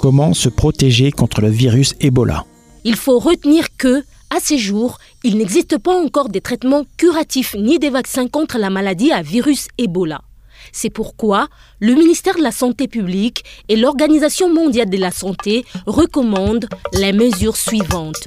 Comment se protéger contre le virus Ebola? Il faut retenir que, à ce jour, il n'existe pas encore de traitements curatifs ni des vaccins contre la maladie à virus Ebola. C'est pourquoi le ministère de la Santé publique et l'Organisation mondiale de la santé recommandent les mesures suivantes.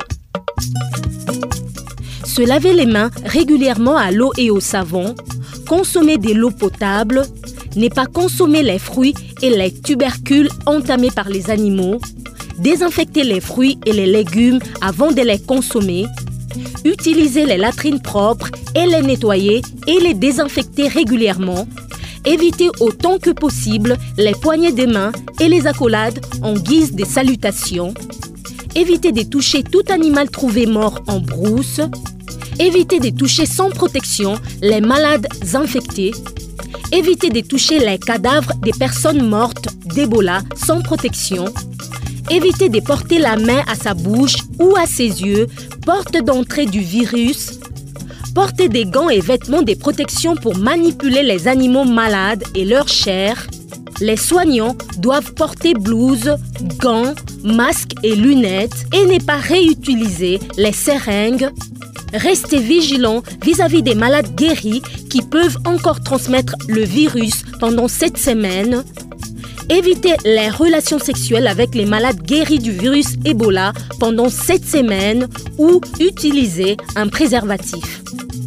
Se laver les mains régulièrement à l'eau et au savon, consommer de l'eau potable, ne pas consommer les fruits et les tubercules entamés par les animaux, désinfecter les fruits et les légumes avant de les consommer, utiliser les latrines propres et les nettoyer et les désinfecter régulièrement, éviter autant que possible les poignées de main et les accolades en guise de salutation, éviter de toucher tout animal trouvé mort en brousse, éviter de toucher sans protection les malades infectés, éviter de toucher les cadavres des personnes mortes d'Ebola sans protection, éviter de porter la main à sa bouche ou à ses yeux, porte d'entrée du virus, porter des gants et vêtements de protection pour manipuler les animaux malades et leur chair. Les soignants doivent porter blouse, gants, masques et lunettes et ne pas réutiliser les seringues. Restez vigilants vis-à-vis des malades guéris qui peuvent encore transmettre le virus pendant 7 semaines. Évitez les relations sexuelles avec les malades guéris du virus Ebola pendant 7 semaines ou utilisez un préservatif.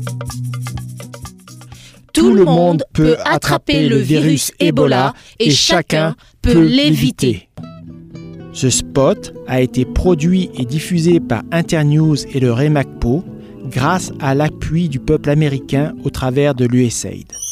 Tout le monde peut attraper le virus Ebola et chacun peut l'éviter. Ce spot a été produit et diffusé par Internews et le Remacpo grâce à l'appui du peuple américain au travers de l'USAID.